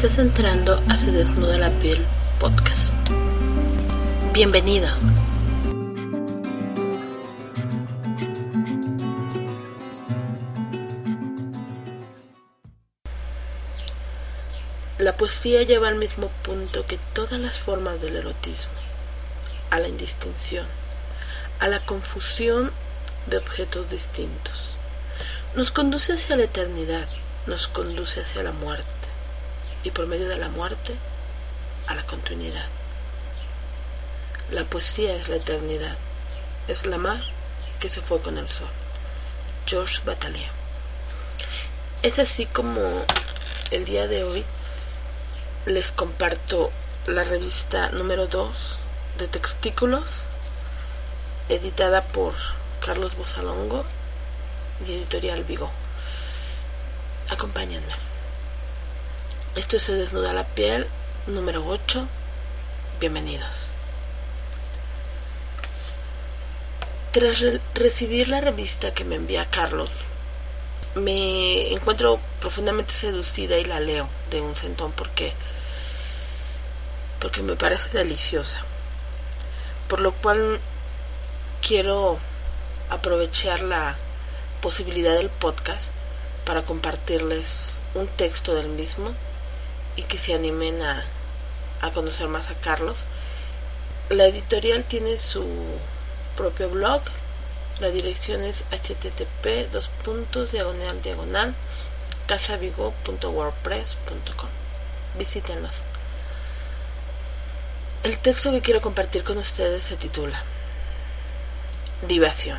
Estás entrando a Se Desnuda la Piel podcast. Bienvenido. La poesía lleva al mismo punto que todas las formas del erotismo, a la indistinción, a la confusión de objetos distintos. Nos conduce hacia la eternidad, nos conduce hacia la muerte, y por medio de la muerte, a la continuidad. La poesía es la eternidad, es la mar que se fue con el sol. Georges Bataille. Es así como el día de hoy les comparto la revista número 2 de Textículos, editada por Carlos Bosalongo y editorial Vigo. Acompáñenme. Esto es Se Desnuda la Piel, número 8. Bienvenidos. Tras recibir la revista que me envía Carlos, me encuentro profundamente seducida y la leo de un centón porque me parece deliciosa. Por lo cual quiero aprovechar la posibilidad del podcast para compartirles un texto del mismo y que se animen a conocer más a Carlos. La editorial tiene su propio blog. La dirección es http://casavigo.wordpress.com. Visítenlos. El texto que quiero compartir con ustedes se titula Libación.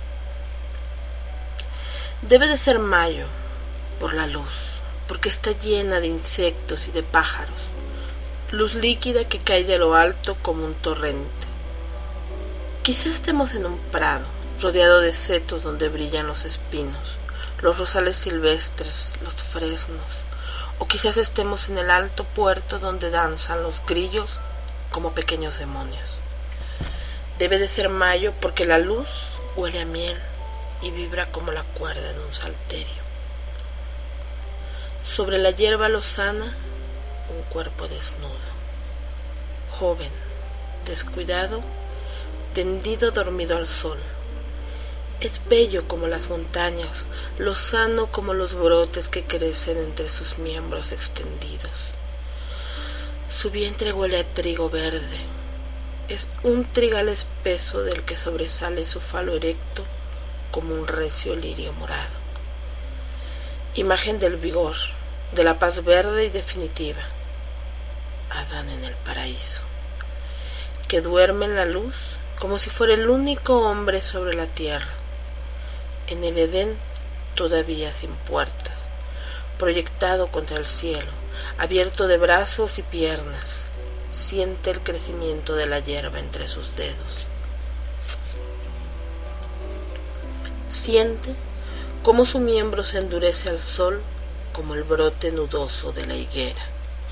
Debe de ser mayo por la luz, porque está llena de insectos y de pájaros, luz líquida que cae de lo alto como un torrente. Quizá estemos en un prado, rodeado de setos donde brillan los espinos, los rosales silvestres, los fresnos, o quizás estemos en el alto puerto donde danzan los grillos como pequeños demonios. Debe de ser mayo porque la luz huele a miel y vibra como la cuerda de un salterio. Sobre la hierba lozana, un cuerpo desnudo, joven, descuidado, tendido dormido al sol. Es bello como las montañas, lozano como los brotes que crecen entre sus miembros extendidos. Su vientre huele a trigo verde. Es un trigal espeso del que sobresale su falo erecto como un recio lirio morado. Imagen del vigor, de la paz verde y definitiva. Adán en el paraíso, que duerme en la luz como si fuera el único hombre sobre la tierra. En el Edén todavía sin puertas, proyectado contra el cielo, abierto de brazos y piernas, siente el crecimiento de la hierba entre sus dedos. Siente cómo su miembro se endurece al sol como el brote nudoso de la higuera.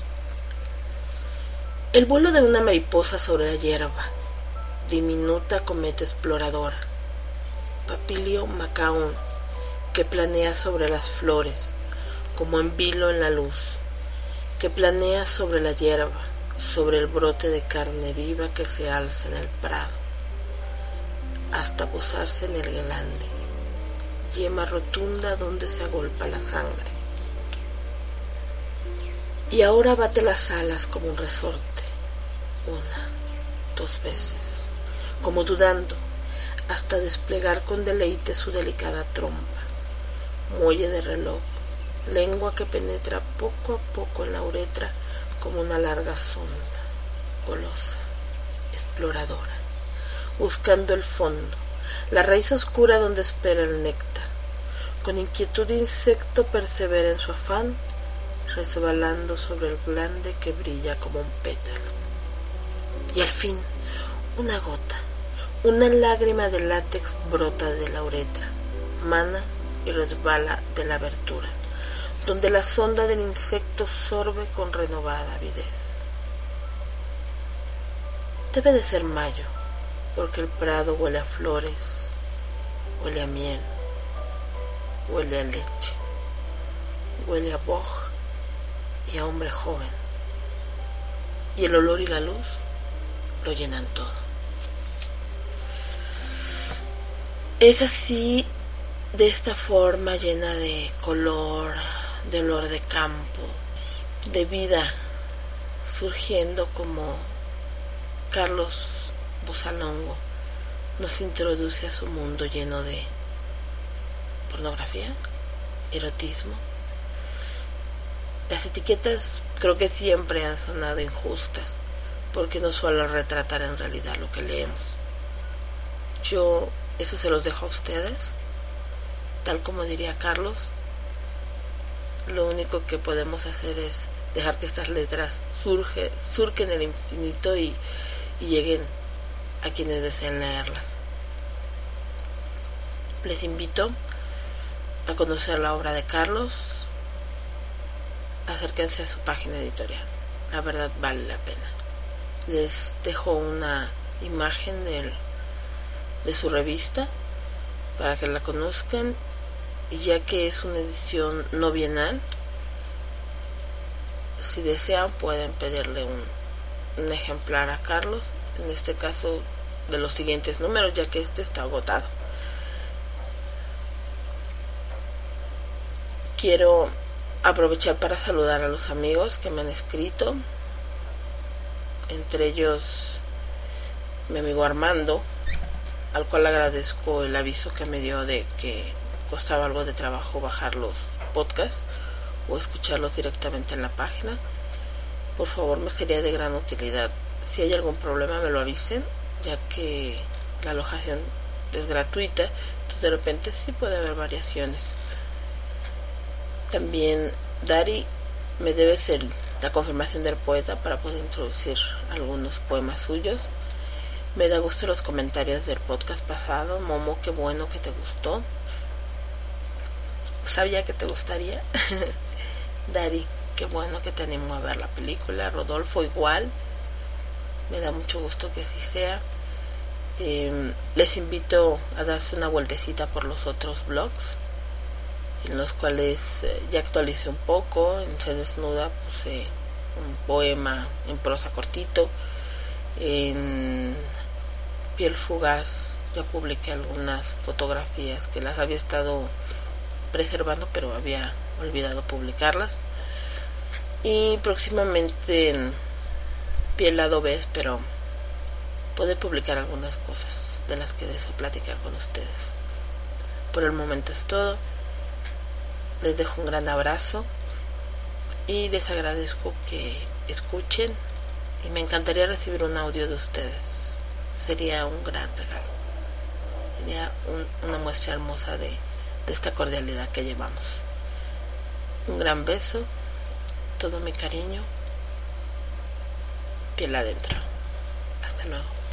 El vuelo de una mariposa sobre la hierba, diminuta cometa exploradora, Papilio macaón, que planea sobre las flores, como en vilo en la luz, que planea sobre la hierba, sobre el brote de carne viva que se alza en el prado, hasta posarse en el glande, yema rotunda donde se agolpa la sangre. Y ahora bate las alas como un resorte, 1, 2 veces, como dudando, hasta desplegar con deleite su delicada trompa, muelle de reloj, lengua que penetra poco a poco en la uretra como una larga sonda, golosa, exploradora, buscando el fondo, la raíz oscura donde espera el néctar. Con inquietud de insecto persevera en su afán, resbalando sobre el glande que brilla como un pétalo. Y al fin, una gota, una lágrima de látex brota de la uretra, mana y resbala de la abertura, donde la sonda del insecto sorbe con renovada avidez. Debe de ser mayo, porque el prado huele a flores, huele a miel, huele a leche, huele a boj, y a hombre joven, y el olor y la luz lo llenan todo. Es así, de esta forma llena de color, de olor de campo, de vida, surgiendo como Carlos Bosalongo nos introduce a su mundo lleno de pornografía, erotismo. Las etiquetas creo que siempre han sonado injustas, porque no suelen retratar en realidad lo que leemos. Yo eso se los dejo a ustedes, tal como diría Carlos. Lo único que podemos hacer es dejar que estas letras surquen el infinito y lleguen a quienes deseen leerlas. Les invito a conocer la obra de Carlos. Acérquense a su página editorial, la verdad vale la pena. Les dejo una imagen de su revista para que la conozcan, y ya que es una edición no bienal, si desean pueden pedirle un ejemplar a Carlos, en este caso de los siguientes números, ya que este está agotado. Quiero aprovechar para saludar a los amigos que me han escrito, entre ellos mi amigo Armando, al cual agradezco el aviso que me dio de que costaba algo de trabajo bajar los podcasts o escucharlos directamente en la página. Por favor, me sería de gran utilidad. Si hay algún problema me lo avisen, ya que la alojación es gratuita, entonces de repente sí puede haber variaciones. También Dari me debe ser la confirmación del poeta para poder introducir algunos poemas suyos. Me da gusto los comentarios del podcast pasado. Momo, qué bueno que te gustó. Sabía que te gustaría. Dari, qué bueno que te animó a ver la película. Rodolfo, igual. Me da mucho gusto que así sea. Les invito a darse una vueltecita por los otros blogs, en los cuales ya actualicé un poco. En Se Desnuda puse un poema en prosa cortito. En Piel Fugaz ya publiqué algunas fotografías que las había estado preservando, pero había olvidado publicarlas. Y próximamente en Piel Lado B espero poder publicar algunas cosas de las que deseo platicar con ustedes. Por el momento es todo. Les dejo un gran abrazo y les agradezco que escuchen, y me encantaría recibir un audio de ustedes. Sería un gran regalo, sería una muestra hermosa de esta cordialidad que llevamos. Un gran beso, todo mi cariño, piel adentro. Hasta luego.